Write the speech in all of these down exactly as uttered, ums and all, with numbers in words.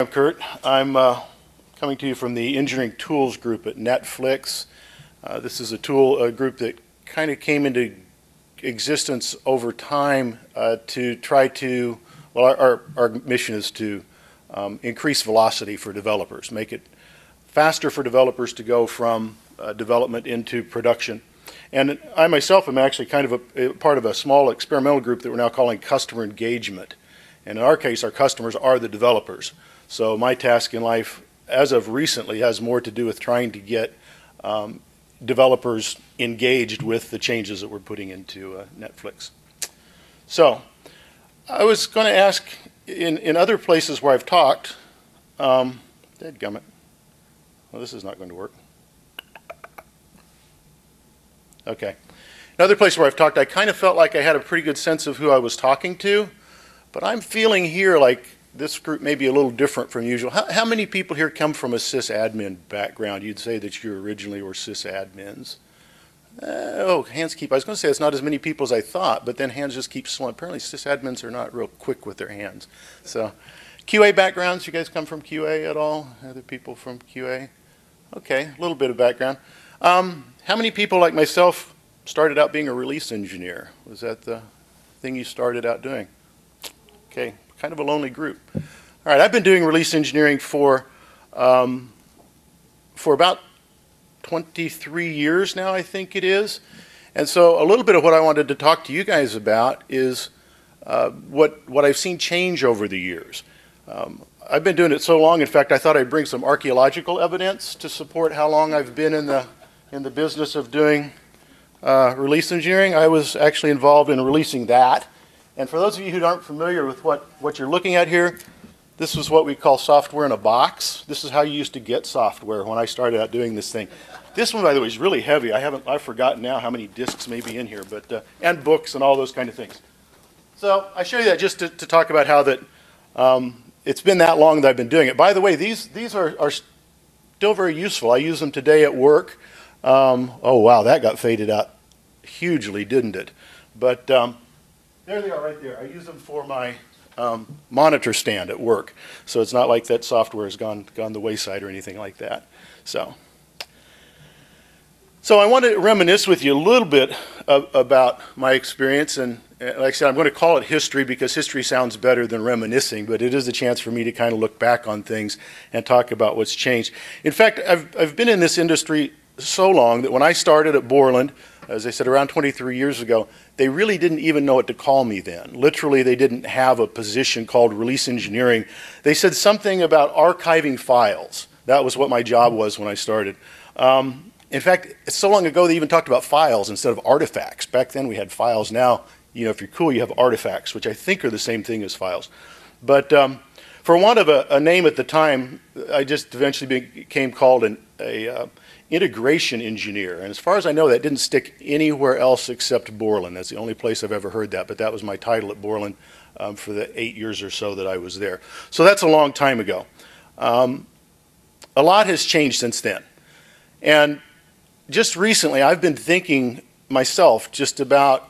I'm Kurt. I'm uh, coming to you from the engineering tools group at Netflix. Uh, this is a tool a group that kind of came into existence over time uh, to try to, well, our, our, our mission is to um, increase velocity for developers, make it faster for developers to go from uh, development into production. And I myself am actually kind of a, a part of a small experimental group that we're now calling customer engagement. And in our case, our customers are the developers. So my task in life, as of recently, has more to do with trying to get um, developers engaged with the changes that we're putting into uh, Netflix. So I was going to ask, in, in other places where I've talked, um, dadgummit, well, this is not going to work. Okay. In other places where I've talked, I kind of felt like I had a pretty good sense of who I was talking to, but I'm feeling here like this group may be a little different from usual. How, how many people here come from a sysadmin background? You'd say that you originally were sysadmins. Uh, oh, hands keep, I was going to say it's not as many people as I thought, but then hands just keep slowing. Apparently sysadmins are not real quick with their hands. So Q A backgrounds, you guys come from Q A at all? Other people from Q A? Okay, a little bit of background. Um, how many people like myself started out being a release engineer? Was that the thing you started out doing? Okay. Kind of a lonely group. All right, I've been doing release engineering for um, for about twenty-three years now, I think it is. And so a little bit of what I wanted to talk to you guys about is uh, what, what I've seen change over the years. Um, I've been doing it so long, in fact, I thought I'd bring some archaeological evidence to support how long I've been in the, in the business of doing uh, release engineering. I was actually involved in releasing that. And for those of you who aren't familiar with what, what you're looking at here, this is what we call software in a box. This is how you used to get software when I started out doing this thing. This one, by the way, is really heavy. I haven't, I've forgotten now how many discs may be in here, but uh, and books and all those kind of things. So I show you that just to, to talk about how that um, it's been that long that I've been doing it. By the way, these, these are, are still very useful. I use them today at work. Um, oh, wow, that got faded out hugely, didn't it? But um, there they are right there. I use them for my um, monitor stand at work. So it's not like that software has gone, gone the wayside or anything like that. So, so I want to reminisce with you a little bit of, about my experience. And uh, like I said, I'm going to call it history because history sounds better than reminiscing. But it is a chance for me to kind of look back on things and talk about what's changed. In fact, I've, I've been in this industry so long that when I started at Borland, as I said, around twenty-three years ago, they really didn't even know what to call me then. Literally, they didn't have a position called release engineering. They said something about archiving files. That was what my job was when I started. Um, in fact, it's so long ago they even talked about files instead of artifacts. Back then we had files. Now, you know, if you're cool, you have artifacts, which I think are the same thing as files. But um, for want of a, a name at the time, I just eventually became called an, a uh, integration engineer. And as far as I know, that didn't stick anywhere else except Borland. That's the only place I've ever heard that, but that was my title at Borland um, for the eight years or so that I was there. So that's a long time ago. Um, a lot has changed since then. And just recently, I've been thinking myself just about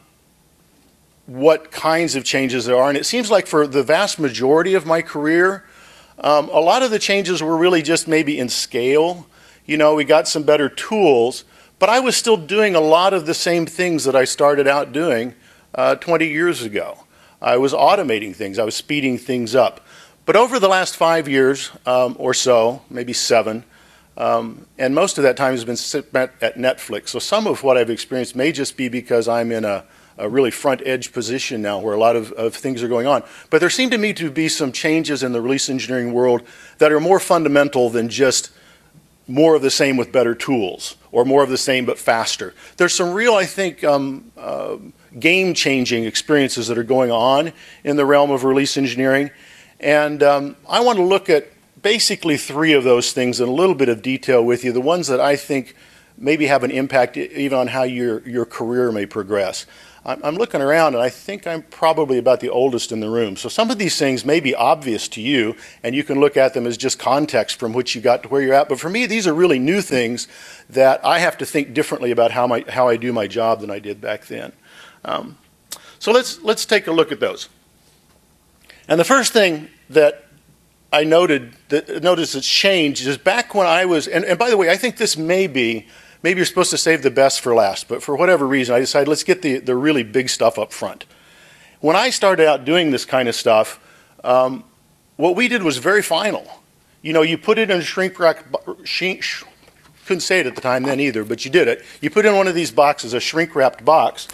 what kinds of changes there are. And it seems like for the vast majority of my career, um, a lot of the changes were really just maybe in scale. You know, we got some better tools, but I was still doing a lot of the same things that I started out doing uh, twenty years ago. I was automating things. I was speeding things up. But over the last five years um, or so, maybe seven, um, and most of that time has been spent at Netflix. So some of what I've experienced may just be because I'm in a, a really front edge position now where a lot of, of things are going on. But there seem to me to be some changes in the release engineering world that are more fundamental than just more of the same with better tools, or more of the same but faster. There's some real, I think, um, uh, game-changing experiences that are going on in the realm of release engineering. And um, I want to look at basically three of those things in a little bit of detail with you, the ones that I think maybe have an impact even on how your, your career may progress. I'm looking around and I think I'm probably about the oldest in the room. So some of these things may be obvious to you and you can look at them as just context from which you got to where you're at. But for me, these are really new things that I have to think differently about how, my, how I do my job than I did back then. Um, so let's, let's take a look at those. And the first thing that I noted that, noticed it's changed is back when I was, and, and by the way, I think this may be, maybe you're supposed to save the best for last, but for whatever reason, I decided let's get the, the really big stuff up front. When I started out doing this kind of stuff, um, what we did was very final. You know, you put it in a shrink wrap, shrink, couldn't say it at the time then either, but you did it. You put in one of these boxes, a shrink wrapped box,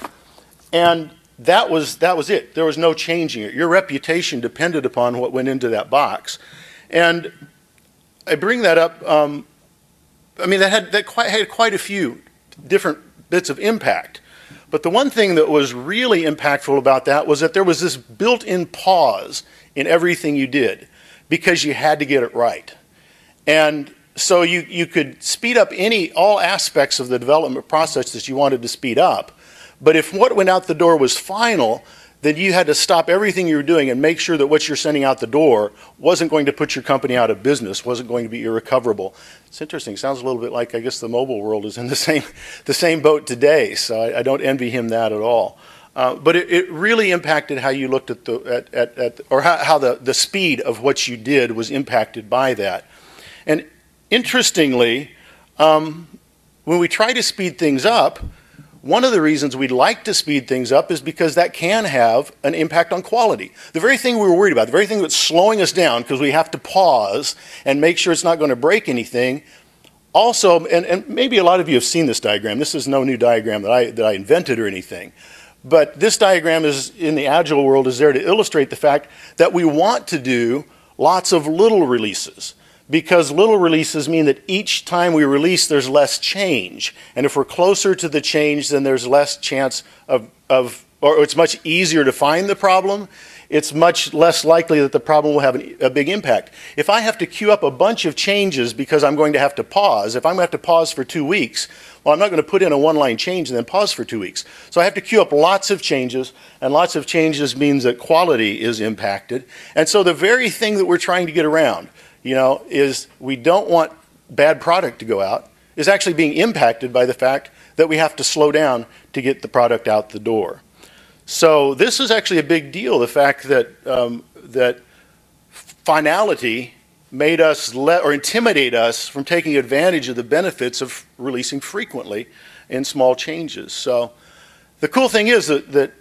and that was, that was it. There was no changing it. Your reputation depended upon what went into that box. And I bring that up, um, I mean, that had, that quite, had quite a few different bits of impact. But the one thing that was really impactful about that was that there was this built-in pause in everything you did because you had to get it right. And so you, you could speed up any, all aspects of the development process that you wanted to speed up. But if what went out the door was final, then you had to stop everything you were doing and make sure that what you're sending out the door wasn't going to put your company out of business, wasn't going to be irrecoverable. It's interesting. It sounds a little bit like, I guess, the mobile world is in the same, the same boat today, so I, I don't envy him that at all. Uh, but it, it really impacted how you looked at the, at, at, at, or how, how the, the speed of what you did was impacted by that. And interestingly, um, when we try to speed things up, one of the reasons we'd like to speed things up is because that can have an impact on quality. The very thing we were worried about, the very thing that's slowing us down because we have to pause and make sure it's not going to break anything. Also, and, and maybe a lot of you have seen this diagram. This is no new diagram that I, that I invented or anything. But this diagram is, in the Agile world, is there to illustrate the fact that we want to do lots of little releases. Because little releases mean that each time we release, there's less change. And if we're closer to the change, then there's less chance of, of or it's much easier to find the problem. It's much less likely that the problem will have an, a big impact. If I have to queue up a bunch of changes because I'm going to have to pause, if I'm going to have to pause for two weeks, well, I'm not going to put in a one-line change and then pause for two weeks. So I have to queue up lots of changes, and lots of changes means that quality is impacted. And so the very thing that we're trying to get around, you know, is we don't want bad product to go out, is actually being impacted by the fact that we have to slow down to get the product out the door. So this is actually a big deal, the fact that, um, that finality made us let, or intimidate us from taking advantage of the benefits of releasing frequently in small changes. So the cool thing is that, that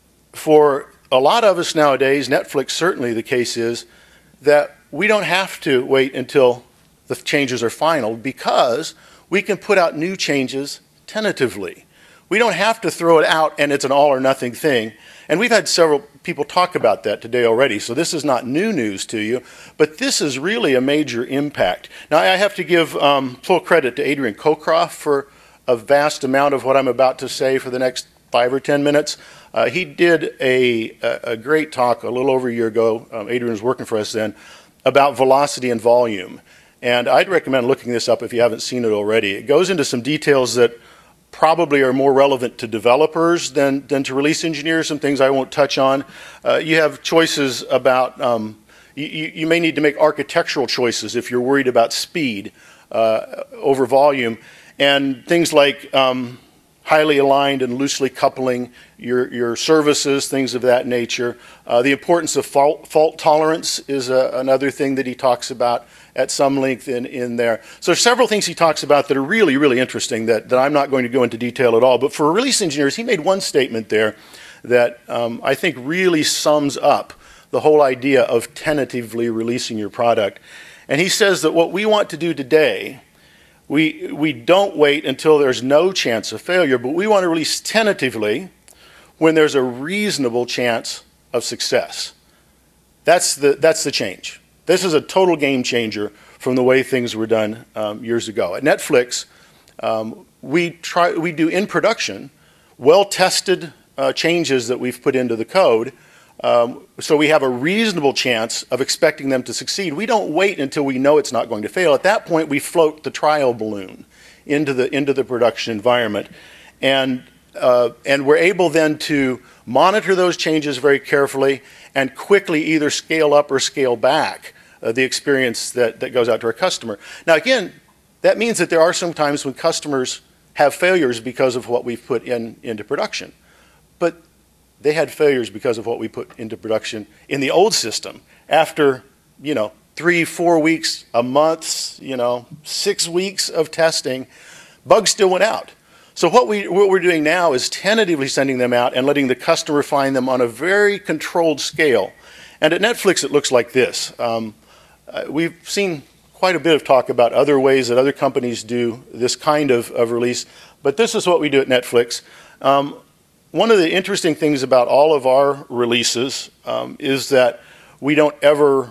for a lot of us nowadays, Netflix certainly the case is, that we don't have to wait until the changes are final because we can put out new changes tentatively. We don't have to throw it out and it's an all or nothing thing. And we've had several people talk about that today already, so this is not new news to you, but this is really a major impact. Now I have to give um, full credit to Adrian Cockcroft for a vast amount of what I'm about to say for the next five or ten minutes. Uh, he did a, a great talk a little over a year ago, um, Adrian was working for us then, about velocity and volume. And I'd recommend looking this up if you haven't seen it already. It goes into some details that probably are more relevant to developers than, than to release engineers, some things I won't touch on. Uh, you have choices about, um, you, you may need to make architectural choices if you're worried about speed uh, over volume, and things like um, highly aligned and loosely coupling your, your services, things of that nature. Uh, the importance of fault, fault tolerance is a, another thing that he talks about at some length in, in there. So there's several things he talks about that are really, really interesting that, that I'm not going to go into detail at all. But for release engineers, he made one statement there that um, I think really sums up the whole idea of tentatively releasing your product. And he says that what we want to do today, we, we don't wait until there's no chance of failure, but we want to release tentatively when there's a reasonable chance of success. That's the, that's the change. This is a total game changer from the way things were done um, years ago. At Netflix, um, we, try, we do in production well-tested uh, changes that we've put into the code, um, so we have a reasonable chance of expecting them to succeed. We don't wait until we know it's not going to fail. At that point, we float the trial balloon into the, into the production environment. And, uh, and we're able then to monitor those changes very carefully and quickly either scale up or scale back Uh, the experience that, that goes out to our customer. Now again, that means that there are some times when customers have failures because of what we've put in, into production. But they had failures because of what we put into production in the old system after, you know, three, four weeks, a month, you know, six weeks of testing, bugs still went out. So what, we, what we're doing now is tentatively sending them out and letting the customer find them on a very controlled scale. And at Netflix, it looks like this. Um, uh, we've seen quite a bit of talk about other ways that other companies do this kind of, of release, but this is what we do at Netflix. Um, one of the interesting things about all of our releases um, is that we don't ever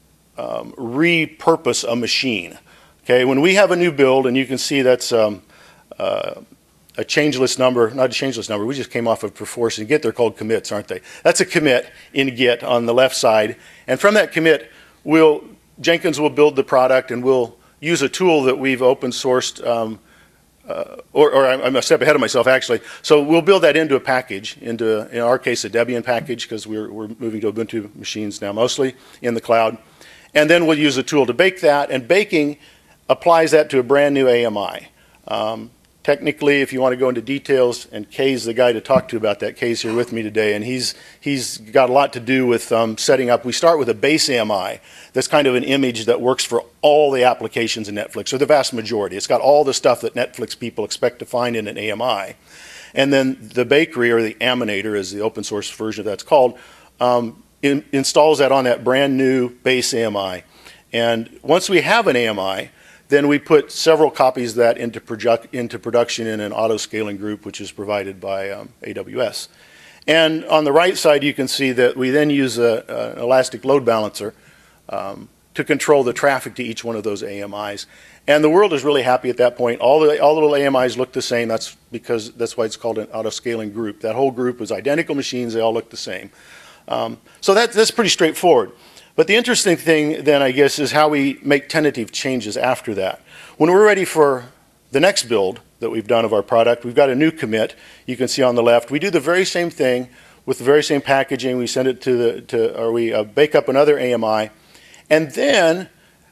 um, repurpose a machine. Okay, when we have a new build, and you can see that's um, uh, a changeless number, not a changeless number, we just came off of Perforce and Git, they're called commits, aren't they? That's a commit in Git on the left side, and from that commit, we'll, Jenkins will build the product and we'll use a tool that we've open sourced, um, uh, or, or I'm a step ahead of myself actually, so we'll build that into a package, into, in our case, a Debian package, because we're, we're moving to Ubuntu machines now mostly in the cloud, and then we'll use a tool to bake that, and baking applies that to a brand new A M I. Um, Technically, if you want to go into details, and Kay's the guy to talk to about that. Kay's here with me today, and he's, he's got a lot to do with um, setting up. We start with a base A M I that's kind of an image that works for all the applications in Netflix, or the vast majority. It's got all the stuff that Netflix people expect to find in an A M I. And then the bakery, or the Aminator, as the open source version of that's called, um, in, installs that on that brand new base A M I. And once we have an A M I, then we put several copies of that into, produ into production in an auto-scaling group, which is provided by um, A W S. And on the right side, you can see that we then use a, a, an elastic load balancer um, to control the traffic to each one of those A M Is. And the world is really happy at that point. All the, all the little A M Is look the same. That's because that's why it's called an auto-scaling group. That whole group is identical machines. They all look the same. Um, so that, that's pretty straightforward. But the interesting thing then, I guess, is how we make tentative changes after that. When we're ready for the next build that we've done of our product, we've got a new commit. You can see on the left. We do the very same thing with the very same packaging. We send it to the, to, or we uh, bake up another A M I. And then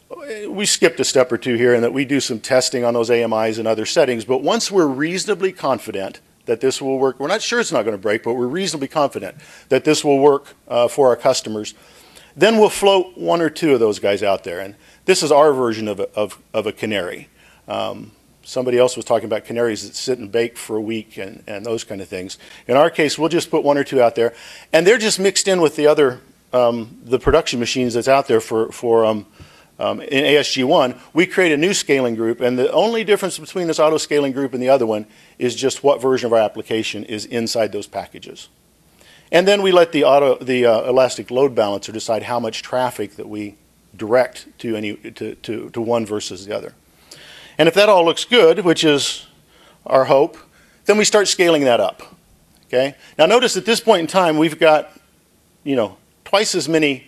we skipped a step or two here in that we do some testing on those A M Is and other settings. But once we're reasonably confident that this will work, we're not sure it's not going to break, but we're reasonably confident that this will work uh, for our customers, then we'll float one or two of those guys out there. And this is our version of a, of, of a canary. Um, somebody else was talking about canaries that sit and bake for a week and, and those kind of things. In our case, we'll just put one or two out there. And they're just mixed in with the other, um, the production machines that's out there for, for um, um, in A S G one. We create a new scaling group. And the only difference between this auto scaling group and the other one is just what version of our application is inside those packages. And then we let the, auto, the uh, elastic load balancer decide how much traffic that we direct to, any, to, to, to one versus the other. And if that all looks good, which is our hope, then we start scaling that up. Okay? Now notice at this point in time, we've got, you know, twice as many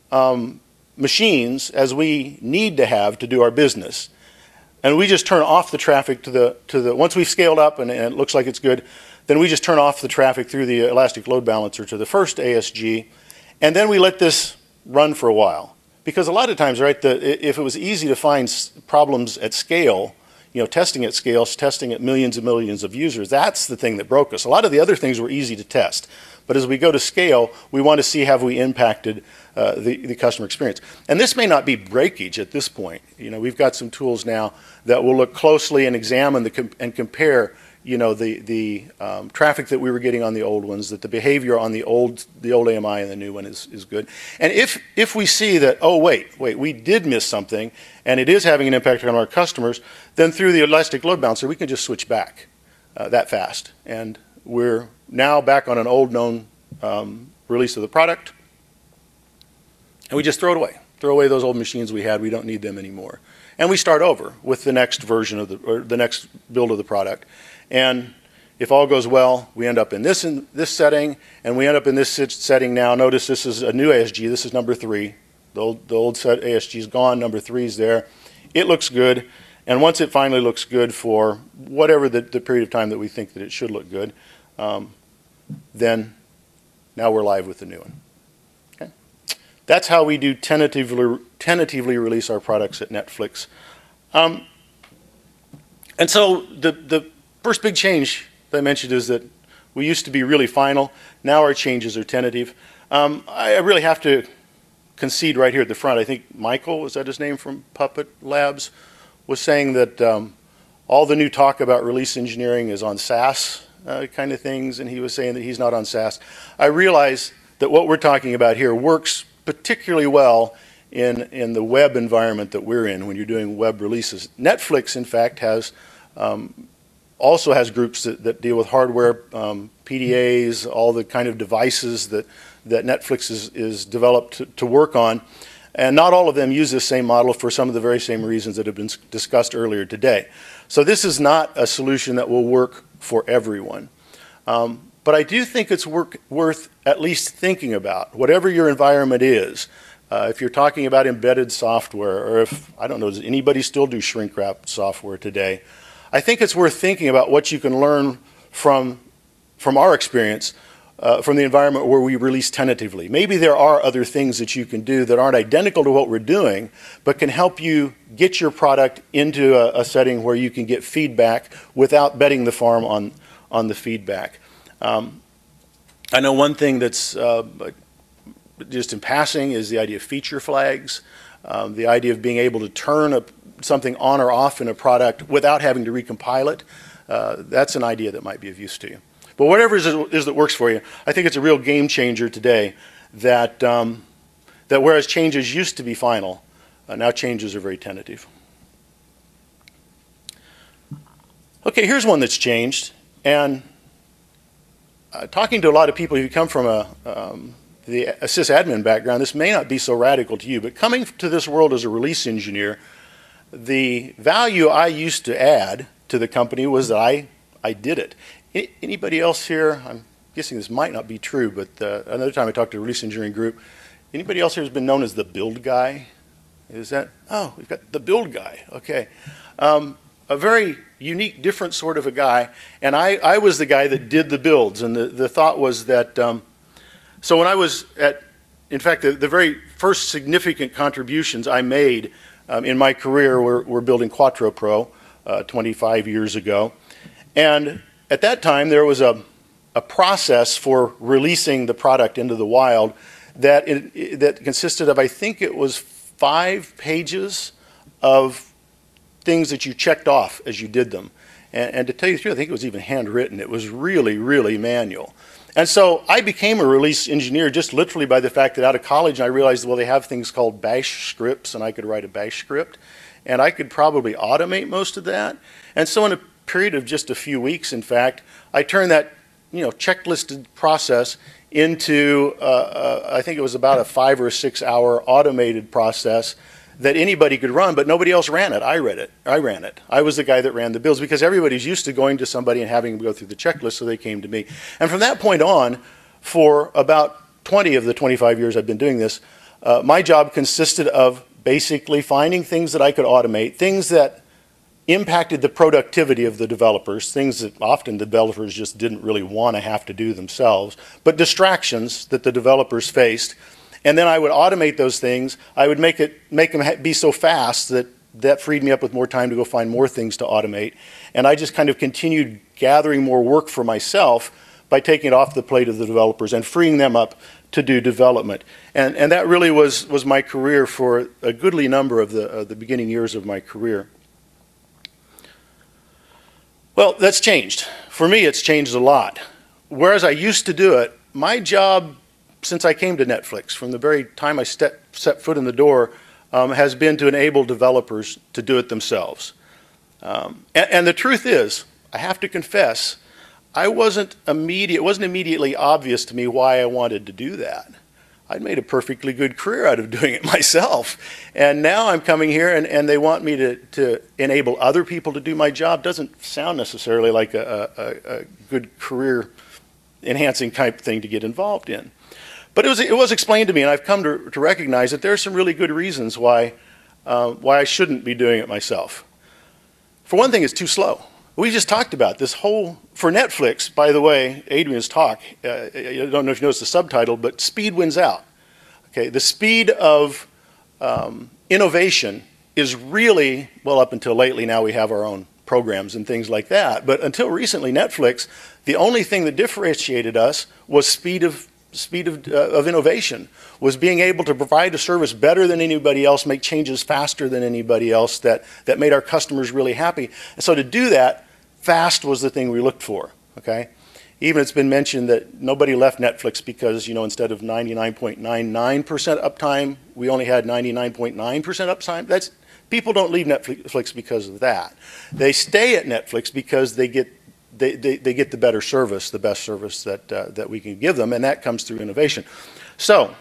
um, machines as we need to have to do our business. And we just turn off the traffic to the, to the once we've scaled up and, and it looks like it's good, then we just turn off the traffic through the elastic load balancer to the first A S G, and then we let this run for a while. Because a lot of times, right, the, if it was easy to find problems at scale, you know, testing at scale, testing at millions and millions of users, that's the thing that broke us. A lot of the other things were easy to test. But as we go to scale, we want to see have we impacted uh, the, the customer experience. And this may not be breakage at this point. You know, we've got some tools now that will look closely and examine the com and compare, you know, the, the um, traffic that we were getting on the old ones, that the behavior on the old, the old A M I and the new one is, is good. And if, if we see that, oh, wait, wait, we did miss something, and it is having an impact on our customers, then through the elastic load balancer, we can just switch back uh, that fast. And we're now back on an old known um, release of the product, and we just throw it away. Throw away those old machines we had. We don't need them anymore. And we start over with the next version of the, or the next build of the product. And if all goes well, we end up in this, in this setting, and we end up in this setting now. Notice this is a new A S G. This is number three. The old, the old set A S G is gone. Number three is there. It looks good. And once it finally looks good for whatever the, the period of time that we think that it should look good, um, then now we're live with the new one. Okay? That's how we do tentatively, tentatively release our products at Netflix. Um, and so the, the first big change that I mentioned is that we used to be really final. Now our changes are tentative. Um, I really have to concede right here at the front. I think Michael, was that his name from Puppet Labs, was saying that um, all the new talk about release engineering is on SaaS uh, kind of things, and he was saying that he's not on SaaS. I realize that what we're talking about here works particularly well in, in the web environment that we're in when you're doing web releases. Netflix, in fact, has um, also has groups that, that deal with hardware, um, P D As, all the kind of devices that, that Netflix is, is developed to, to work on. And not all of them use this same model for some of the very same reasons that have been discussed earlier today. So this is not a solution that will work for everyone. Um, but I do think it's work, worth at least thinking about, whatever your environment is. Uh, if you're talking about embedded software, or if, I don't know, does anybody still do shrink wrap software today? I think it's worth thinking about what you can learn from, from our experience, uh, from the environment where we release tentatively. Maybe there are other things that you can do that aren't identical to what we're doing, but can help you get your product into a, a setting where you can get feedback without betting the farm on, on the feedback. Um, I know one thing that's uh, just in passing is the idea of feature flags, um, the idea of being able to turn a, something on or off in a product without having to recompile it. Uh, that's an idea that might be of use to you. But whatever it is, is that works for you, I think it's a real game changer today that, um, that whereas changes used to be final, uh, now changes are very tentative. Okay, here's one that's changed. And uh, talking to a lot of people who come from a, um, the sysadmin background, this may not be so radical to you, but coming to this world as a release engineer, the value I used to add to the company was that I, I did it. Anybody else here, I'm guessing this might not be true, but uh, another time I talked to a release engineering group, anybody else here has been known as the build guy? Is that, oh, we've got the build guy, okay. Um, a very unique, different sort of a guy, and I, I was the guy that did the builds, and the, the thought was that, um, so when I was at, in fact, the, the very first significant contributions I made um, in my career were, were building Quattro Pro uh, twenty-five years ago, and at that time, there was a, a process for releasing the product into the wild that, it, that consisted of, I think it was five pages of things that you checked off as you did them. And, and to tell you the truth, I think it was even handwritten. It was really, really manual. And so I became a release engineer just literally by the fact that out of college I realized, well, they have things called bash scripts, and I could write a bash script. And I could probably automate most of that. And so in a period of just a few weeks, in fact, I turned that, you know, checklisted process into, uh, uh, I think it was about a five or six hour automated process that anybody could run, but nobody else ran it. I read it. I ran it. I was the guy that ran the builds because everybody's used to going to somebody and having them go through the checklist, so they came to me. And from that point on, for about twenty of the twenty-five years I've been doing this, uh, my job consisted of basically finding things that I could automate, things that impacted the productivity of the developers, things that often developers just didn't really want to have to do themselves, but distractions that the developers faced. And then I would automate those things. I would make it make them be so fast that that freed me up with more time to go find more things to automate. And I just kind of continued gathering more work for myself by taking it off the plate of the developers and freeing them up to do development. And, and that really was, was my career for a goodly number of the, uh, the beginning years of my career. Well, that's changed. For me, it's changed a lot. Whereas I used to do it, my job since I came to Netflix, from the very time I step, set foot in the door, um, has been to enable developers to do it themselves. Um, and, and the truth is, I have to confess, I wasn't immediate, it wasn't immediately obvious to me why I wanted to do that. I'd made a perfectly good career out of doing it myself. And now I'm coming here and, and they want me to, to enable other people to do my job. Doesn't sound necessarily like a, a, a good career enhancing type thing to get involved in. But it was, it was explained to me, and I've come to, to recognize that there are some really good reasons why, uh, why I shouldn't be doing it myself. For one thing, it's too slow. We just talked about this whole, for Netflix, by the way, Adrian's talk, uh, I don't know if you noticed the subtitle, but speed wins out. Okay, the speed of um, innovation is really, well, up until lately, now we have our own programs and things like that, but until recently, Netflix, the only thing that differentiated us was speed of speed of, uh, of innovation, was being able to provide a service better than anybody else, make changes faster than anybody else that, that made our customers really happy. And so to do that, fast was the thing we looked for, okay? Even it's been mentioned that nobody left Netflix because, you know, instead of ninety-nine point nine nine percent uptime, we only had ninety-nine point nine percent uptime. That's, people don't leave Netflix because of that. They stay at Netflix because they get They, they, they get the better service, the best service that, uh, that we can give them, and that comes through innovation. So,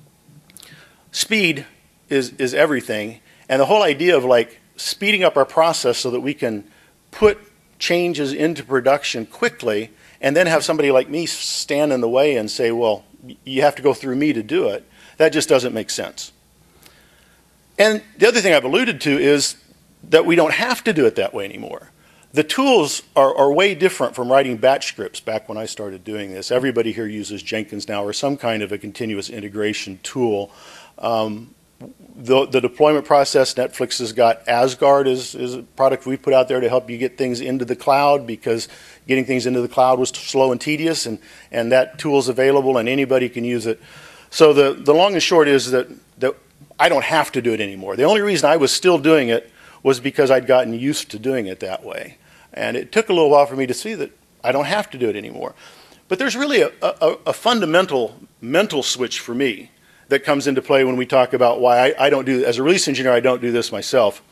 speed is, is everything, and the whole idea of like speeding up our process so that we can put changes into production quickly and then have somebody like me stand in the way and say, well, you have to go through me to do it, that just doesn't make sense. And the other thing I've alluded to is that we don't have to do it that way anymore. The tools are, are way different from writing batch scripts back when I started doing this. Everybody here uses Jenkins now or some kind of a continuous integration tool. Um, the, the deployment process, Netflix has got Asgard is, is a product we put out there to help you get things into the cloud, because getting things into the cloud was slow and tedious, and, and that tool is available and anybody can use it. So the, the long and short is that, that I don't have to do it anymore. The only reason I was still doing it was because I'd gotten used to doing it that way. And it took a little while for me to see that I don't have to do it anymore. But there's really a, a, a fundamental mental switch for me that comes into play when we talk about why I, I don't do, as a release engineer, I don't do this myself.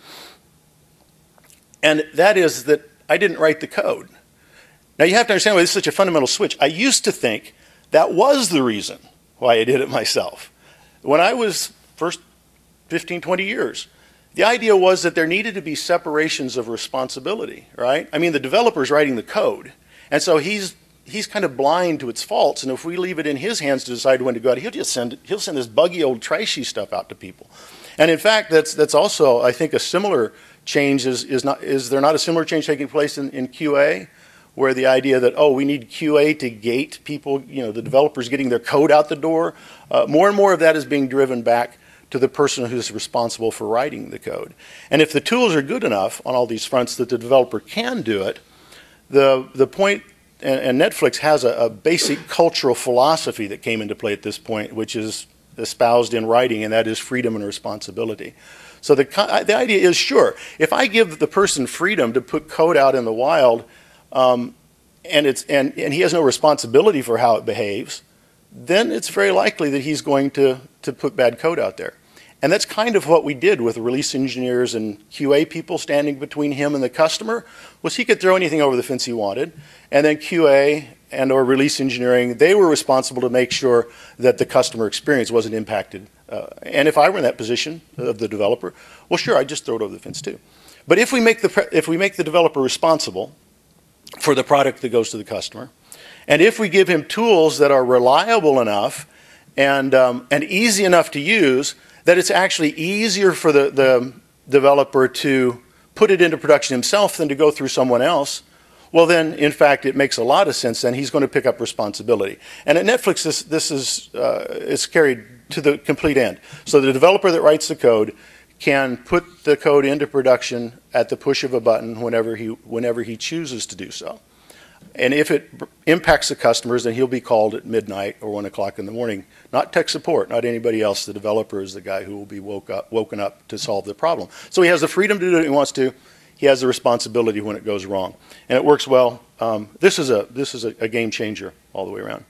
And that is that I didn't write the code. Now you have to understand why this is such a fundamental switch. I used to think that was the reason why I did it myself. When I was first fifteen, twenty years, the idea was that there needed to be separations of responsibility, right? I mean, the developer's writing the code, and so he's he's kind of blind to its faults, and if we leave it in his hands to decide when to go out, he'll just send he'll send this buggy old trashy stuff out to people. And in fact, that's that's also, I think, a similar change is is not is there not a similar change taking place in, in Q A, where the idea that, oh, we need Q A to gate people, you know, the developers getting their code out the door, uh, more and more of that is being driven back to the person who's responsible for writing the code. And if the tools are good enough on all these fronts that the developer can do it, the, the point, and, and Netflix has a, a basic cultural philosophy that came into play at this point, which is espoused in writing, and that is freedom and responsibility. So the, the idea is, sure, if I give the person freedom to put code out in the wild, um, and, it's, and, and he has no responsibility for how it behaves, then it's very likely that he's going to, to put bad code out there. And that's kind of what we did with release engineers and Q A people standing between him and the customer, was he could throw anything over the fence he wanted, and then Q A and or release engineering, they were responsible to make sure that the customer experience wasn't impacted. Uh, and if I were in that position of the developer, well, sure, I'd just throw it over the fence too. But if we make the, if we make the developer responsible for the product that goes to the customer, and if we give him tools that are reliable enough and, um, and easy enough to use, that it's actually easier for the, the developer to put it into production himself than to go through someone else, well then, in fact, it makes a lot of sense. Then he's going to pick up responsibility. And at Netflix, this, this is uh, it's carried to the complete end. So the developer that writes the code can put the code into production at the push of a button whenever he, whenever he chooses to do so. And if it impacts the customers, then he'll be called at midnight or one o'clock in the morning. Not tech support, not anybody else. The developer is the guy who will be woke up, woken up to solve the problem. So he has the freedom to do what he wants to. He has the responsibility when it goes wrong. And it works well. Um, this is, a, this is a, a game changer all the way around.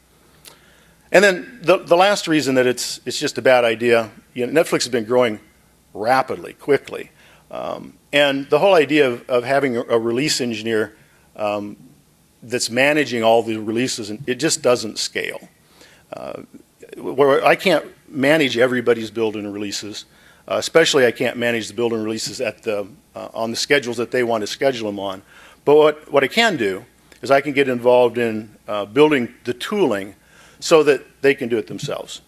And then the, the last reason that it's, it's just a bad idea, you know, Netflix has been growing rapidly, quickly. Um, and the whole idea of, of having a, a release engineer um, that's managing all the releases, and it just doesn't scale. Uh, where I can't manage everybody's build and releases, uh, especially I can't manage the build and releases at the, uh, on the schedules that they want to schedule them on. But what, what I can do is I can get involved in uh, building the tooling so that they can do it themselves.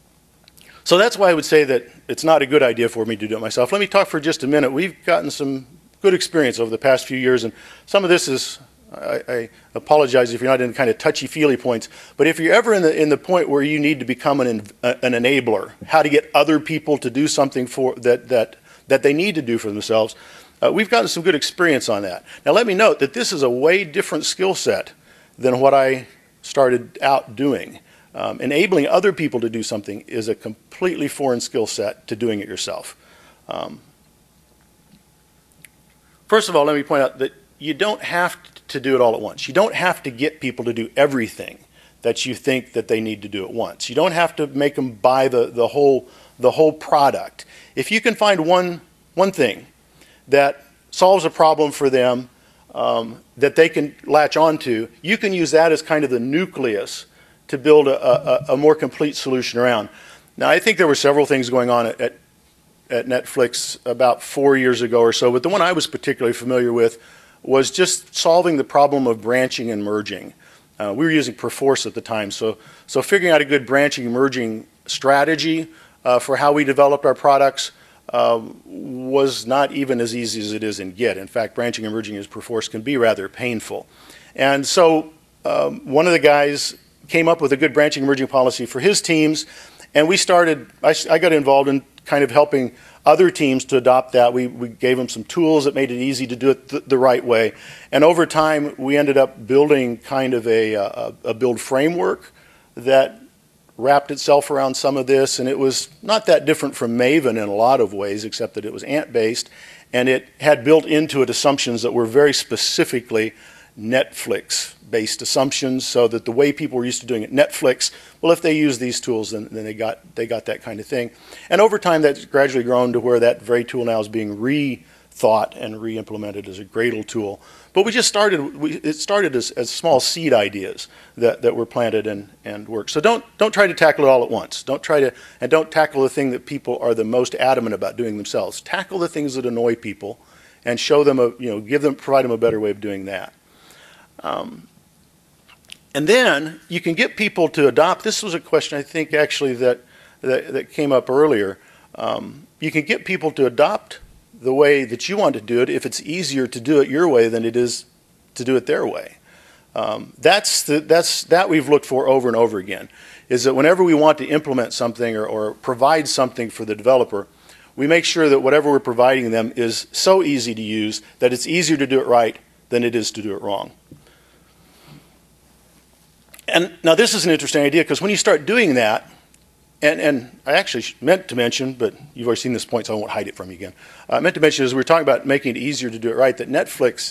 So that's why I would say that it's not a good idea for me to do it myself. Let me talk for just a minute. We've gotten some good experience over the past few years, and some of this is, I, I apologize if you're not in kind of touchy-feely points, but if you're ever in the, in the point where you need to become an, an enabler, how to get other people to do something for, that, that, that they need to do for themselves, uh, we've gotten some good experience on that. Now let me note that this is a way different skill set than what I started out doing. Um, enabling other people to do something is a completely foreign skill set to doing it yourself. Um, first of all, let me point out that you don't have to do it all at once. You don't have to get people to do everything that you think that they need to do at once. You don't have to make them buy the, the, whole, the whole product. If you can find one, one thing that solves a problem for them um, that they can latch onto, you can use that as kind of the nucleus to build a, a, a more complete solution around. Now, I think there were several things going on at, at, at Netflix about four years ago or so, but the one I was particularly familiar with was just solving the problem of branching and merging. Uh, we were using Perforce at the time, so, so figuring out a good branching and merging strategy uh, for how we developed our products um, was not even as easy as it is in Git. In fact, branching and merging as Perforce can be rather painful. And so um, one of the guys came up with a good branching and merging policy for his teams, and we started, I, I got involved in kind of helping other teams to adopt that. We, we gave them some tools that made it easy to do it th the right way. And over time, we ended up building kind of a, a, a build framework that wrapped itself around some of this, and it was not that different from Maven in a lot of ways, except that it was Ant-based, and it had built into it assumptions that were very specifically Netflix-based assumptions, so that the way people were used to doing it, Netflix, well, if they use these tools, then, then they got they got that kind of thing. And over time, that's gradually grown to where that very tool now is being rethought and re-implemented as a Gradle tool. But we just started, we, it started as, as small seed ideas that, that were planted and, and worked. So don't, don't try to tackle it all at once. Don't try to, and don't tackle the thing that people are the most adamant about doing themselves. Tackle the things that annoy people and show them, a, you know, give them, provide them a better way of doing that. Um, and then you can get people to adopt. This was a question I think actually that, that, that came up earlier. Um, you can get people to adopt the way that you want to do it if it's easier to do it your way than it is to do it their way. Um, that's, the, that's that we've looked for over and over again, is that whenever we want to implement something or, or provide something for the developer, we make sure that whatever we're providing them is so easy to use that it's easier to do it right than it is to do it wrong. And now this is an interesting idea, because when you start doing that, and, and I actually meant to mention, but you've already seen this point, so I won't hide it from you again. Uh, I meant to mention, as we were talking about making it easier to do it right, that Netflix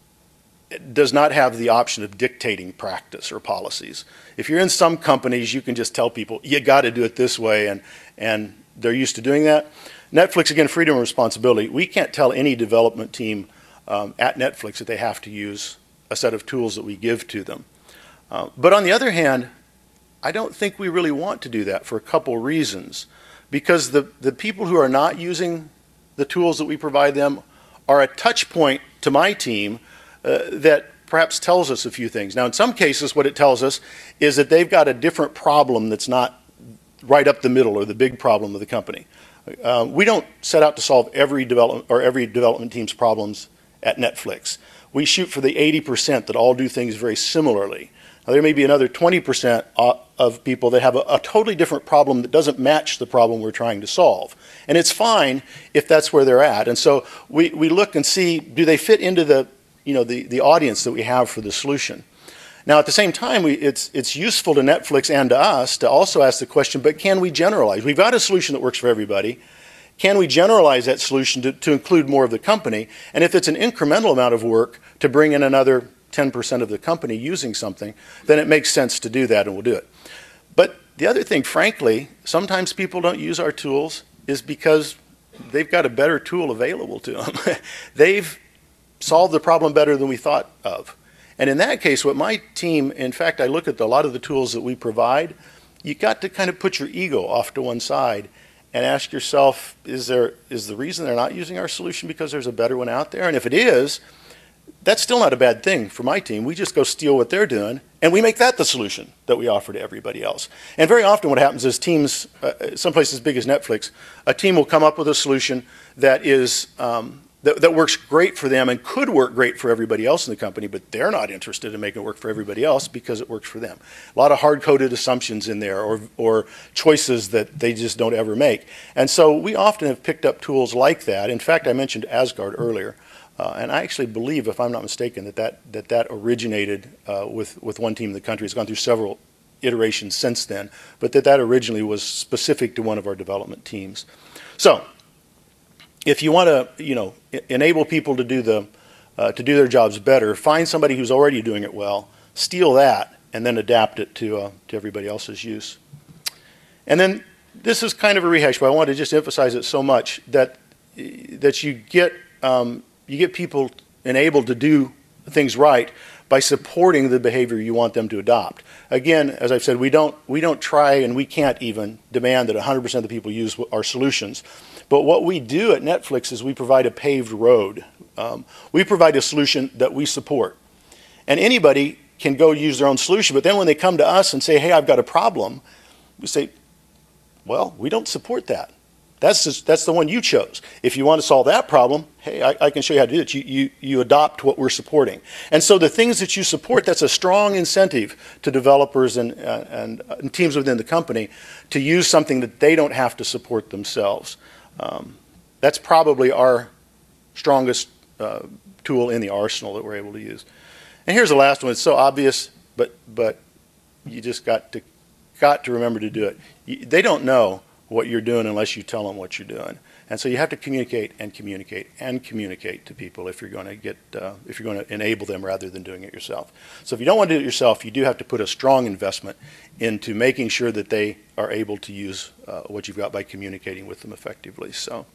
does not have the option of dictating practice or policies. If you're in some companies, you can just tell people, you got to do it this way, and, and they're used to doing that. Netflix, again, freedom and responsibility. We can't tell any development team um, at Netflix that they have to use a set of tools that we give to them. Uh, but on the other hand, I don't think we really want to do that for a couple reasons. Because the, the people who are not using the tools that we provide them are a touch point to my team uh, that perhaps tells us a few things. Now, in some cases, what it tells us is that they've got a different problem that's not right up the middle or the big problem of the company. Uh, we don't set out to solve every development or every development team's problems at Netflix. We shoot for the eighty percent that all do things very similarly. Now, there may be another twenty percent of people that have a, a totally different problem that doesn't match the problem we're trying to solve. And it's fine if that's where they're at. And so we, we look and see, do they fit into the, you know, the, the audience that we have for the solution? Now, at the same time, we, it's, it's useful to Netflix and to us to also ask the question, but can we generalize? We've got a solution that works for everybody. Can we generalize that solution to, to include more of the company? And if it's an incremental amount of work to bring in another ten percent of the company using something, then it makes sense to do that, and we'll do it. But the other thing, frankly, sometimes people don't use our tools is because they've got a better tool available to them. They've solved the problem better than we thought of. And in that case, what my team, in fact, I look at the, a lot of the tools that we provide, you got to kind of put your ego off to one side and ask yourself, is there, is the reason they're not using our solution because there's a better one out there? And if it is, that's still not a bad thing for my team. We just go steal what they're doing, and we make that the solution that we offer to everybody else. And very often what happens is teams, uh, someplace as big as Netflix, a team will come up with a solution that is um, that, that works great for them and could work great for everybody else in the company, but they're not interested in making it work for everybody else because it works for them. A lot of hard-coded assumptions in there, or, or choices that they just don't ever make. And so we often have picked up tools like that. In fact, I mentioned Asgard earlier. Uh, and I actually believe, if I'm not mistaken, that that, that, that originated uh, with, with one team in the country. It's gone through several iterations since then, but that that originally was specific to one of our development teams. So if you want to, you know, enable people to do the uh, to do their jobs better, find somebody who's already doing it well, steal that, and then adapt it to uh, to everybody else's use. And then this is kind of a rehash, but I want to just emphasize it so much that that you get um, you get people enabled to do things right by supporting the behavior you want them to adopt. Again, as I've said, we don't we don't try and we can't even demand that one hundred percent of the people use our solutions. But what we do at Netflix is we provide a paved road. Um, we provide a solution that we support. And anybody can go use their own solution, but then when they come to us and say, hey, I've got a problem, we say, well, we don't support that. That's, just, that's the one you chose. If you want to solve that problem, hey, I, I can show you how to do it. You, you, you adopt what we're supporting. And so the things that you support, that's a strong incentive to developers and, uh, and, and teams within the company to use something that they don't have to support themselves. Um, that's probably our strongest uh, tool in the arsenal that we're able to use. And here's the last one. It's so obvious, but, but you just got to, got to remember to do it. You, they don't know what you're doing unless you tell them what you're doing. And so you have to communicate and communicate and communicate to people if you're going to get, uh, if you're going to enable them rather than doing it yourself. So if you don't want to do it yourself, you do have to put a strong investment into making sure that they are able to use uh, what you've got by communicating with them effectively. So,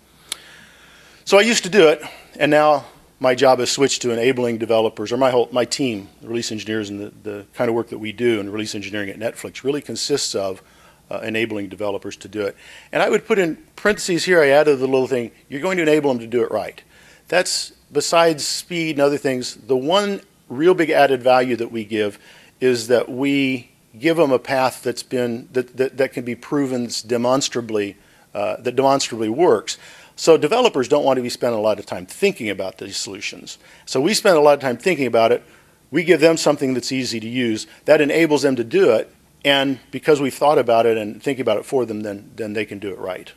so I used to do it, and now my job has switched to enabling developers, or my whole my team, the release engineers, and the, the kind of work that we do in release engineering at Netflix really consists of Uh, enabling developers to do it. And I would put in parentheses here, I added the little thing, you're going to enable them to do it right. That's, besides speed and other things, the one real big added value that we give is that we give them a path that's been, that, that, that can be proven demonstrably, uh, that demonstrably works. So developers don't want to be spending a lot of time thinking about these solutions. So we spend a lot of time thinking about it. We give them something that's easy to use. That enables them to do it. And because we've thought about it and think about it for them, then, then they can do it right.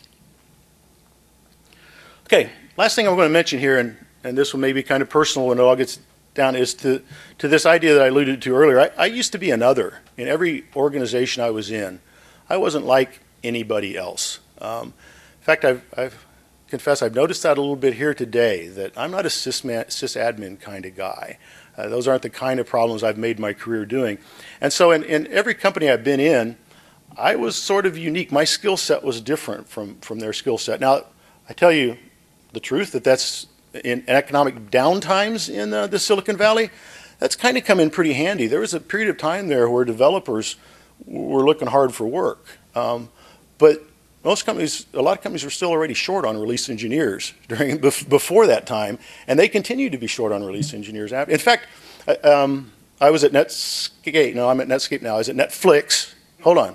Okay, last thing I'm going to mention here, and, and this one may be kind of personal when it all gets down, is to, to this idea that I alluded to earlier. I, I used to be another. In every organization I was in, I wasn't like anybody else. Um, in fact, I've, I've confessed I've noticed that a little bit here today, that I'm not a sysman, sysadmin kind of guy. Uh, those aren't the kind of problems I've made my career doing. And so in, in every company I've been in, I was sort of unique. My skill set was different from, from their skill set. Now, I tell you the truth that that's in economic downtimes in uh, the Silicon Valley, that's kind of come in pretty handy. There was a period of time there where developers were looking hard for work. Um, but most companies, a lot of companies were still already short on release engineers during before that time, and they continue to be short on release engineers. In fact, um, I was at Netscape. No, I'm at Netscape now. I was at Netflix. Hold on.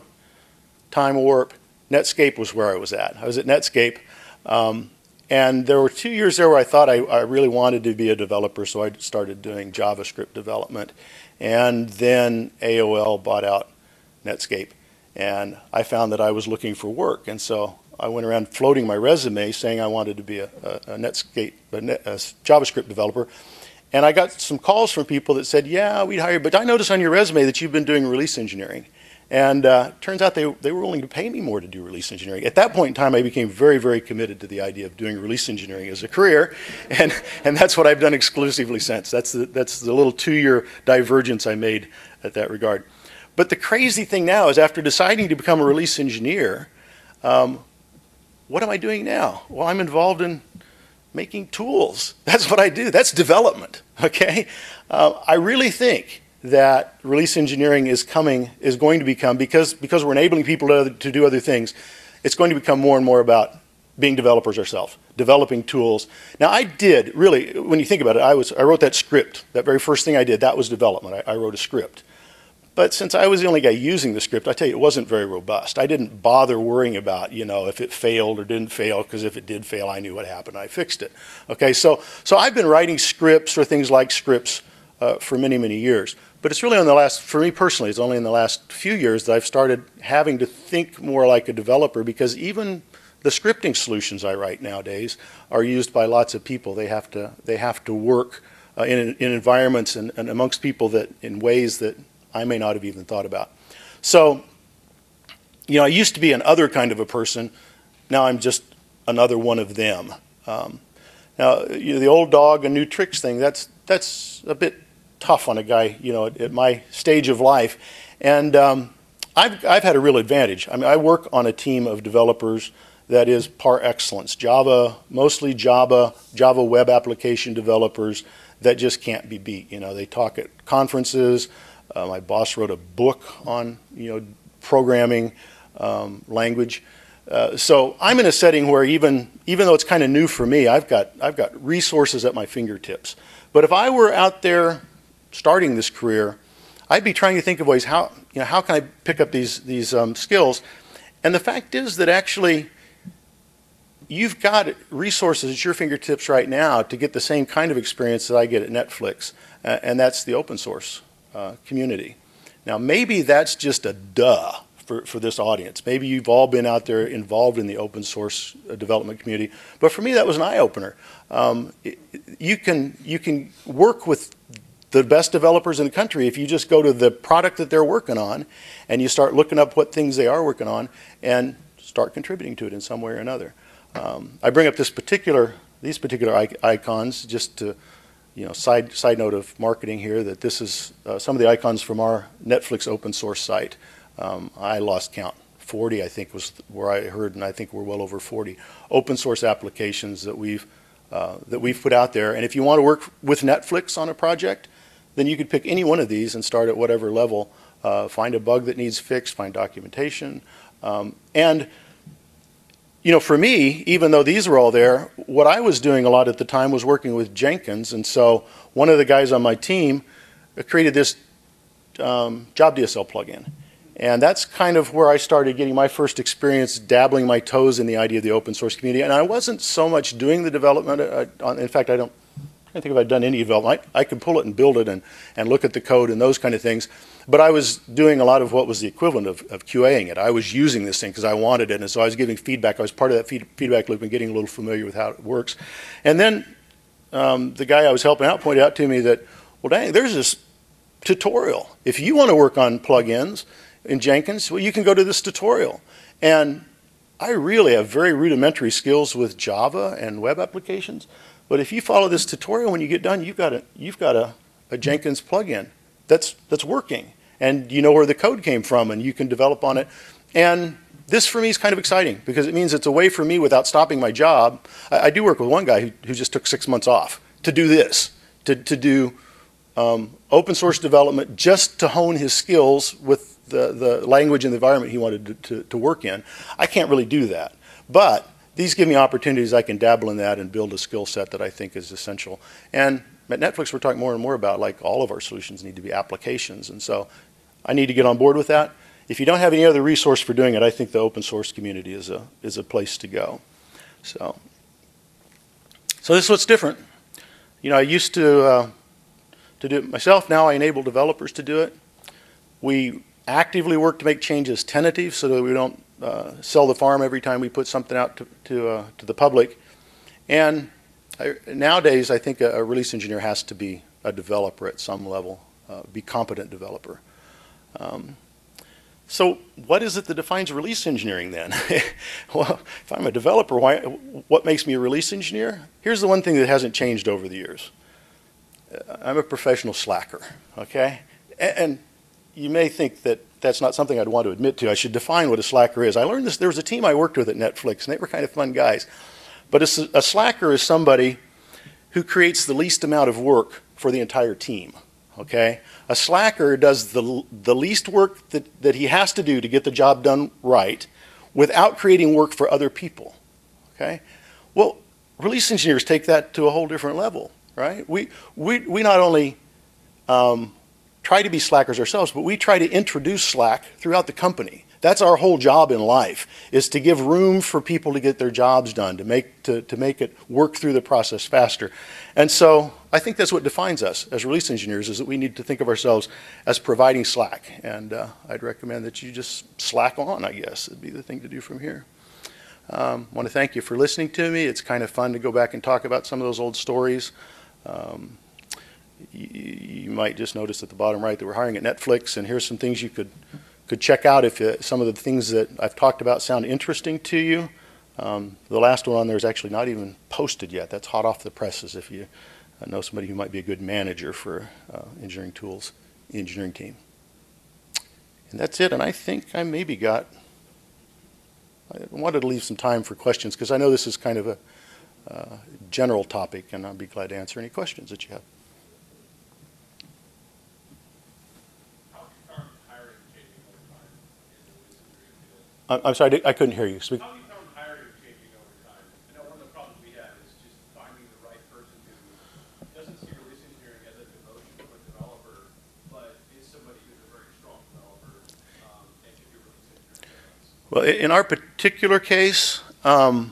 Time warp. Netscape was where I was at. I was at Netscape, um, and there were two years there where I thought I, I really wanted to be a developer, so I started doing JavaScript development, and then A O L bought out Netscape. And I found that I was looking for work, and so I went around floating my resume saying I wanted to be a, a, a Netscape, a, net, a JavaScript developer. And I got some calls from people that said, yeah, we'd hire you, but I noticed on your resume that you've been doing release engineering. And uh, turns out they, they were willing to pay me more to do release engineering. At that point in time, I became very, very committed to the idea of doing release engineering as a career, and, and that's what I've done exclusively since. That's the, that's the little two-year divergence I made at that regard. But the crazy thing now is after deciding to become a release engineer, um, what am I doing now? Well, I'm involved in making tools. That's what I do. That's development, okay? Uh, I really think that release engineering is coming, is going to become, because, because we're enabling people to, to do other things, it's going to become more and more about being developers ourselves, developing tools. Now I did, really, when you think about it, I, was, I wrote that script. That very first thing I did, that was development. I, I wrote a script. But since I was the only guy using the script, I tell you, it wasn't very robust. I didn't bother worrying about, you know, if it failed or didn't fail, because if it did fail, I knew what happened. I fixed it. Okay, so so I've been writing scripts or things like scripts uh, for many, many years. But it's really on the last, for me personally, it's only in the last few years that I've started having to think more like a developer, because even the scripting solutions I write nowadays are used by lots of people. They have to they have to work uh, in in environments and, and amongst people that in ways that I may not have even thought about. So, you know, I used to be an other kind of a person. Now I'm just another one of them. Um, now, you know, the old dog and new tricks thing, that's, that's a bit tough on a guy, you know, at, at my stage of life. And um, I've, I've had a real advantage. I mean, I work on a team of developers that is par excellence. Java, mostly Java, Java web application developers that just can't be beat. You know, they talk at conferences. Uh, my boss wrote a book on, you know, programming um, language. Uh, so I'm in a setting where even even though it's kind of new for me, I've got I've got resources at my fingertips. But if I were out there starting this career, I'd be trying to think of ways how you know how can I pick up these these um, skills. And the fact is that actually you've got resources at your fingertips right now to get the same kind of experience that I get at Netflix, uh, and that's the open source uh, community. Now maybe that's just a duh for, for this audience. Maybe you've all been out there involved in the open source uh, development community, but for me that was an eye-opener. Um, it, you can, you can work with the best developers in the country if you just go to the product that they're working on and you start looking up what things they are working on and start contributing to it in some way or another. Um, I bring up this particular, these particular icons just to, you know, side, side note of marketing here, that this is uh, some of the icons from our Netflix open source site. Um, I lost count. forty, I think, was where I heard, and I think we're well over forty open source applications that we've, uh, that we've put out there. And if you want to work with Netflix on a project, then you could pick any one of these and start at whatever level. Uh, find a bug that needs fixed, find documentation. Um, and You know, for me, even though these were all there, what I was doing a lot at the time was working with Jenkins. And so one of the guys on my team created this um, Job D S L plugin. And that's kind of where I started getting my first experience dabbling my toes in the idea of the open source community. And I wasn't so much doing the development. I, in fact, I don't, I don't think if I'd done any development. I, I could pull it and build it and, and look at the code and those kind of things. But I was doing a lot of what was the equivalent of, of QAing it. I was using this thing because I wanted it, and so I was giving feedback. I was part of that feed, feedback loop and getting a little familiar with how it works. And then um, the guy I was helping out pointed out to me that, well, dang, there's this tutorial. If you want to work on plugins in Jenkins, well, you can go to this tutorial. And I really have very rudimentary skills with Java and web applications. But if you follow this tutorial, when you get done, you've got a, you've got a, a Jenkins plugin that's, that's working. And you know where the code came from, and you can develop on it. And this, for me, is kind of exciting because it means it's a way for me, without stopping my job. I, I do work with one guy who, who just took six months off to do this, to, to do um, open source development just to hone his skills with the, the language and the environment he wanted to, to, to work in. I can't really do that. But these give me opportunities I can dabble in that and build a skill set that I think is essential. And at Netflix, we're talking more and more about, like, all of our solutions need to be applications. And so I need to get on board with that. If you don't have any other resource for doing it, I think the open source community is a, is a place to go. So, so this is what's different. You know, I used to, uh, to do it myself. Now I enable developers to do it. We actively work to make changes tentative so that we don't uh, sell the farm every time we put something out to, to, uh, to the public. And I, nowadays, I think a, a release engineer has to be a developer at some level, uh, be competent developer. Um, so what is it that defines release engineering then? Well, if I'm a developer, why, what makes me a release engineer? Here's the one thing that hasn't changed over the years. I'm a professional slacker, okay? And, and you may think that that's not something I'd want to admit to. I should define what a slacker is. I learned this, there was a team I worked with at Netflix, and they were kind of fun guys. But a, a slacker is somebody who creates the least amount of work for the entire team, okay? A slacker does the, the least work that, that he has to do to get the job done right without creating work for other people, okay? Well, release engineers take that to a whole different level, right? We, we, we not only um, try to be slackers ourselves, but we try to introduce Slack throughout the company. That's our whole job in life, is to give room for people to get their jobs done, to make, to, to make it work through the process faster. And so I think that's what defines us as release engineers, is that we need to think of ourselves as providing Slack. And uh, I'd recommend that you just slack on, I guess, would be the thing to do from here. Um, I want to thank you for listening to me. It's kind of fun to go back and talk about some of those old stories. Um, you, you might just notice at the bottom right that we're hiring at Netflix, and here's some things you could could check out if uh, some of the things that I've talked about sound interesting to you. Um, the last one on there is actually not even posted yet. That's hot off the presses if you uh, know somebody who might be a good manager for uh, engineering tools, engineering team. And that's it, and I think I maybe got, I wanted to leave some time for questions because I know this is kind of a uh, general topic, and I'll be glad to answer any questions that you have. I'm sorry, I couldn't hear you. Speak. How have you found hiring changing over time? I know one of the problems we have is just finding the right person who doesn't see release engineering as a devotion to a developer, but is somebody who's a very strong developer um, and can do release engineering. Well, in our particular case, um,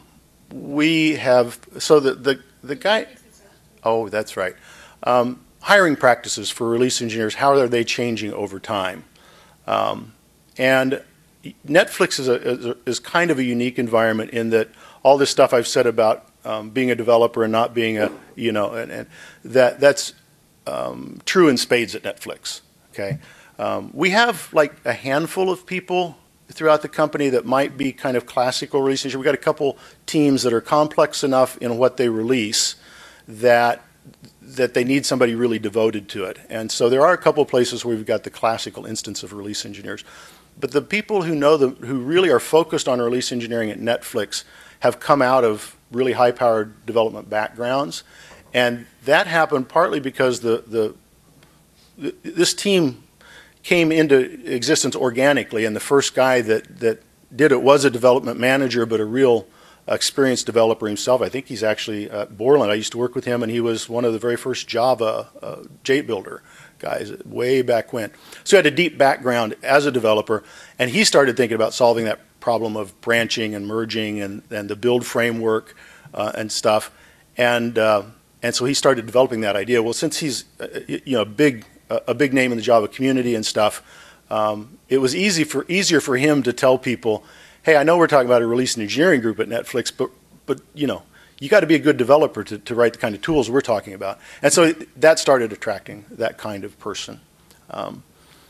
we have, so the, the, the guy, oh, that's right. Um, hiring practices for release engineers, how are they changing over time? Um, and Netflix is, a, is, a, is kind of a unique environment in that all this stuff I've said about um, being a developer and not being a, you know, and, and that that's um, true in spades at Netflix. Okay, um, we have like a handful of people throughout the company that might be kind of classical release engineers. We've got a couple teams that are complex enough in what they release that that they need somebody really devoted to it. And so there are a couple of places where we've got the classical instance of release engineers. But the people who know the, who really are focused on release engineering at Netflix have come out of really high-powered development backgrounds, and that happened partly because the, the, the this team came into existence organically, and the first guy that that did it was a development manager, but a real experienced developer himself. I think he's actually at Borland. I used to work with him, and he was one of the very first Java uh, JBuilder guys way back when. So he had a deep background as a developer, and he started thinking about solving that problem of branching and merging and, and the build framework uh, and stuff. And uh, and so he started developing that idea. Well, since he's uh, you know a big uh, a big name in the Java community and stuff, um, it was easy for easier for him to tell people, hey, I know we're talking about a release and engineering group at Netflix, but but you know. You got to be a good developer to, to write the kind of tools we're talking about. And so that started attracting that kind of person. Um,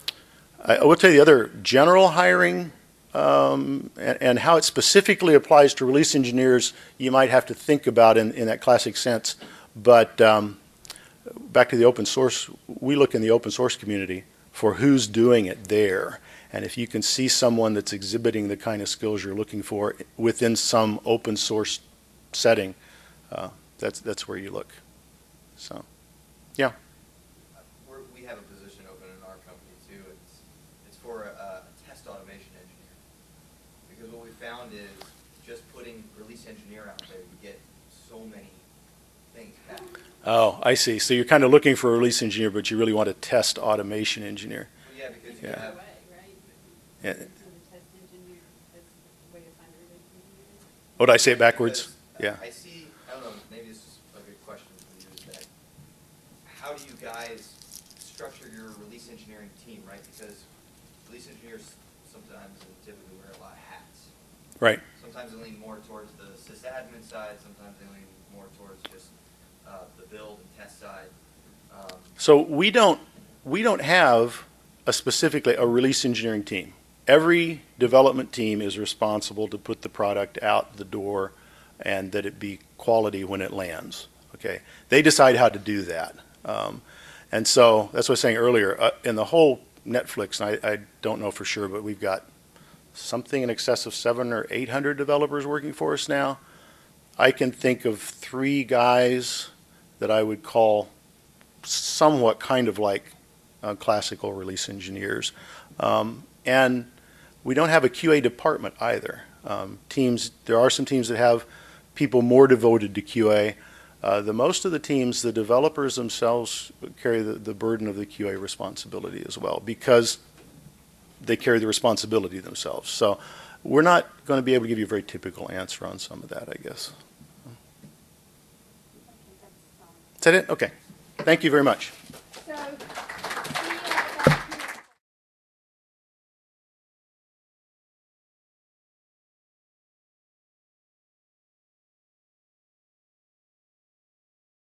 I, I will tell you the other general hiring um, and, and how it specifically applies to release engineers you might have to think about in, in that classic sense. But um, back to the open source, we look in the open source community for who's doing it there. And if you can see someone that's exhibiting the kind of skills you're looking for within some open source setting, uh, that's that's where you look. So, yeah. We're, we have a position open in our company too. It's it's for a, a test automation engineer, because what we found is just putting release engineer out there, you get so many things back. Oh, I see. So you're kind of looking for a release engineer, but you really want a test automation engineer. Well, yeah, because you Yeah. have. Yeah. What did I say it backwards? Yeah. I see, I don't know, maybe this is a good question for you, is that how do you guys structure your release engineering team, right? Because release engineers sometimes and typically wear a lot of hats. Right. Sometimes they lean more towards the sysadmin side, sometimes they lean more towards just uh, the build and test side. Um, So we don't we don't have a specifically a release engineering team. Every development team is responsible to put the product out the door and that it be quality when it lands. Okay, they decide how to do that, um, and so that's what I was saying earlier. Uh, in the whole Netflix, and I, I don't know for sure, but we've got something in excess of seven or eight hundred developers working for us now. I can think of three guys that I would call somewhat kind of like uh, classical release engineers, um, and we don't have a Q A department either. Um, teams, there are some teams that have people more devoted to Q A. Uh, the most of the teams, the developers themselves carry the, the burden of the Q A responsibility as well, because they carry the responsibility themselves. So we're not going to be able to give you a very typical answer on some of that, I guess. Is that it? Okay. Thank you very much.